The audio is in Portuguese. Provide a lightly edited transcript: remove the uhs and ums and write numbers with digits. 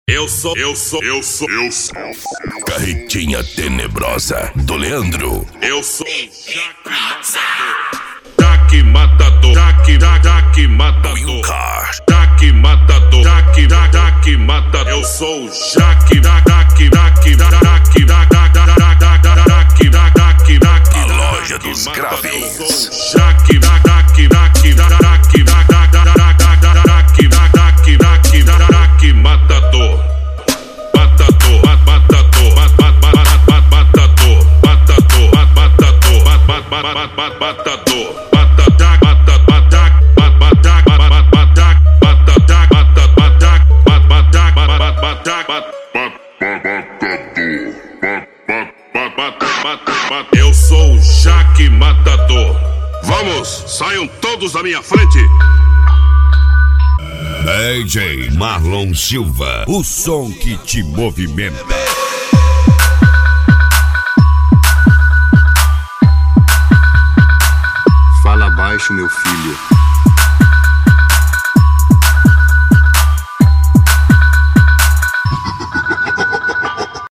Eu sou Carretinha tenebrosa do Leandro. Eu sou Jaque Matador, Jaque Matador, Jaque Matador, Jaque Matador. Eu sou Jaque, A loja dos graves. Jaque Matador. Eu sou o Jaque Matador. Vamos, saiam todos da minha frente. DJ Marlon Silva, o som que te movimenta. Fala baixo, meu filho.